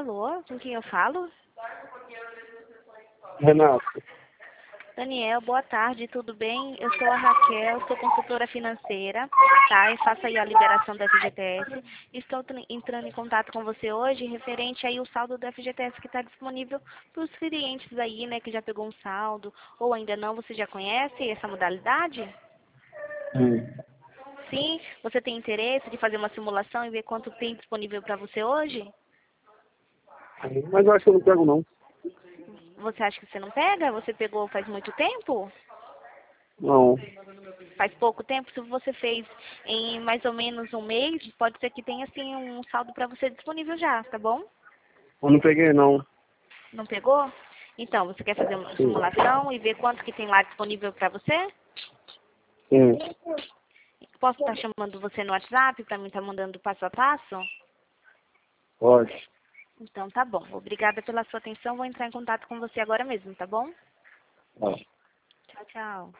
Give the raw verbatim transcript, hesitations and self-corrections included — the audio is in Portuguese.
Alô, com quem eu falo? Renato. Daniel, boa tarde, tudo bem? Eu sou a Raquel, sou consultora financeira, tá? E faço aí a liberação do F G T S. Estou tr- entrando em contato com você hoje referente aí o saldo do F G T S que está disponível para os clientes aí, né, que já pegou um saldo ou ainda não. Você já conhece essa modalidade? Hum. Sim? Você tem interesse de fazer uma simulação e ver quanto tem disponível para você hoje? Mas eu acho que eu não pego, não. Você acha que você não pega? Você pegou faz muito tempo? Não. Faz pouco tempo? Se você fez em mais ou menos um mês, pode ser que tenha assim um saldo para você disponível já, tá bom? Eu não peguei, não. Não pegou? Então, você quer fazer uma Sim. simulação e ver quanto que tem lá disponível para você? Sim. Posso estar chamando você no WhatsApp para mim estar mandando passo a passo? Pode. Então tá bom. Obrigada pela sua atenção. Vou entrar em contato com você agora mesmo, tá bom? Tá. Tchau, tchau.